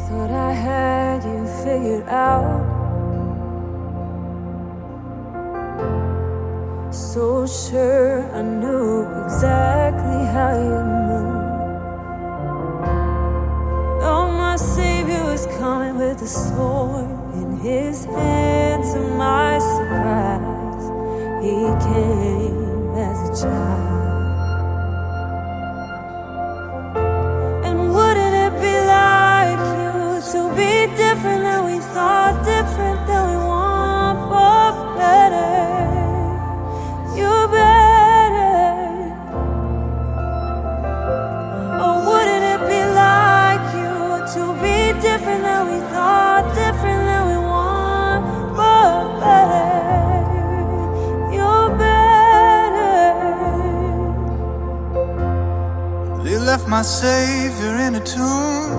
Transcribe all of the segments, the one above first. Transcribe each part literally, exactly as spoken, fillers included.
thought I had you figured out, so sure I knew exactly how you moved. Oh, my Savior was coming with a sword in his hand. To my surprise, he came as a child. And wouldn't it be like you to be different than we thought, different than we want, but better? You're better. Oh, wouldn't it be like you to be different than we thought, different than we want, but better? You're better. They left my Savior in a tomb.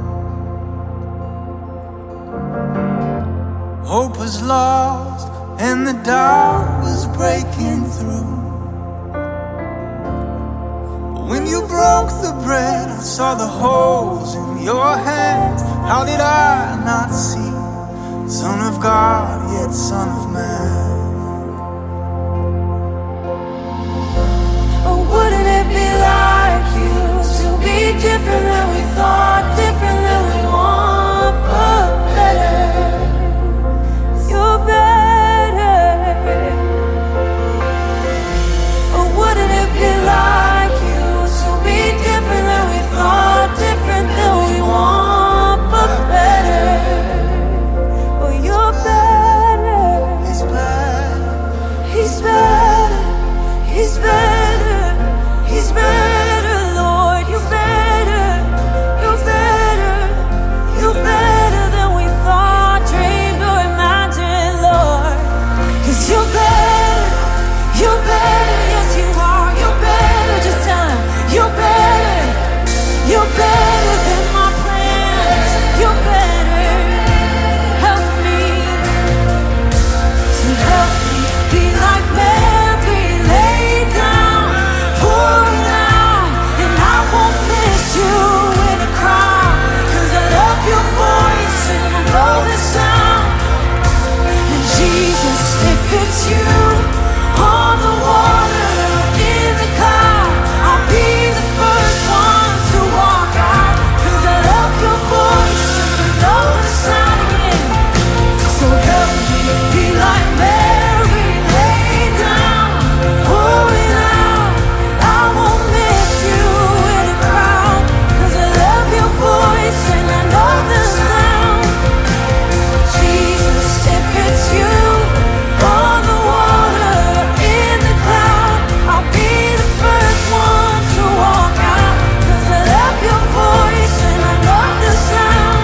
Hope was lost and the dark was breaking through. But when you broke the bread, I saw the holes in your hands. How did I not see? Son of God, yet Son of Man. Oh, wouldn't it be like you to be different than we thought, different than we want, but better? You're better. Oh, wouldn't it be like you to be different than we thought, different than we want, but better? Oh, you're better. He's better. He's better. He's better. He's better, Lord. You're better. You're better. You're better than we thought, dreamed, or imagined, Lord. 'Cause you're better. You're better. Yes, you are. You're better. Just tell him you're better. You're better than my plans. You're better. Help me to help me be like Mary, lay down, pour it out, and I won't miss you in a crowd. 'Cause I love your voice and I know the sound. And Jesus, if it's you on the water, in the cloud, I'll be the first one to walk out. 'Cause I love your voice and I know the sound again. So help me be like Mary, lay down, pour it out. I won't miss you in a crowd. 'Cause I love your voice and I know the sound. Jesus, if it's you on the water, in the cloud, I'll be the first one to walk out. 'Cause I love your voice and I know the sound.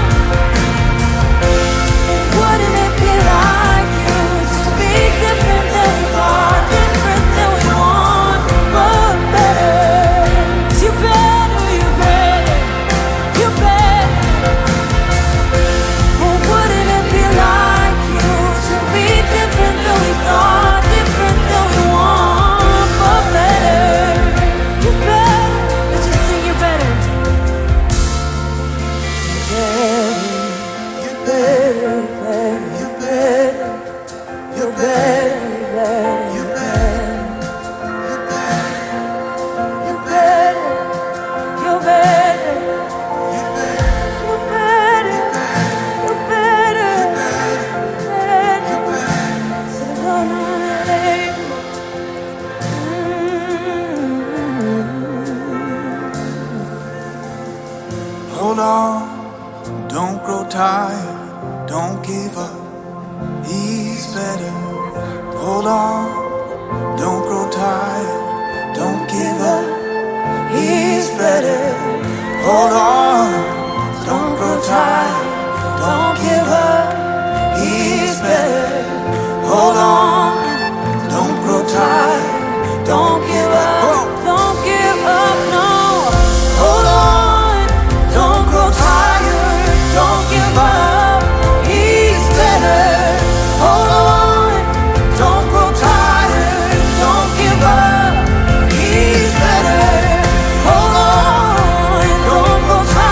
Wouldn't it be like you to be different than we thought, different than we want, but better? 'Cause you're better, you're better, you're better. Oh, wouldn't it be like you to be different than we thought, different than we want, but better? You're better. Let's just sing you're better. You're better, you're better, you're better, you're better, you're better, you're better, you're better, you're better, you're better. Hold on, don't grow tired, don't give up. He's better. Hold on, don't grow tired, don't give up. He's better. Hold on, don't grow tired, don't give up. He's better. Hold on, don't grow tired, don't give up, Don't give up, no. hold on, don't grow tired, don't give up. He's better. Hold on, don't grow tired, don't give up. He's better. Hold on, don't grow tired.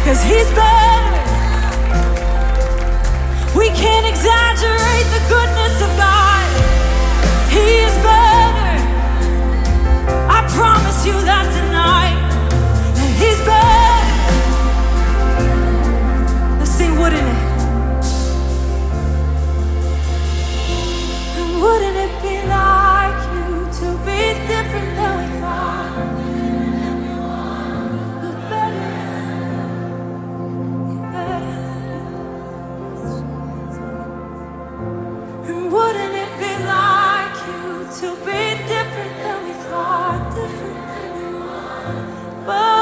'cause he's better. We can't exaggerate the goodness of God. He is better. I promise you that tonight. And he's better. Let's sing, wouldn't it? And wouldn't it be like you to be different than we thought? You're better. You're better. And wouldn't it be like you to be different than we thought? Different than we want. But